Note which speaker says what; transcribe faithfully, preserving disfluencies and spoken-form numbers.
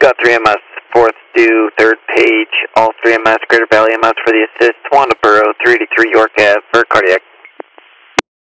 Speaker 1: Got three M S, fourth due, third page, all three M S, Greater Valley M S for the assist, Wandaboro, three eighty-three York Ave for cardiac.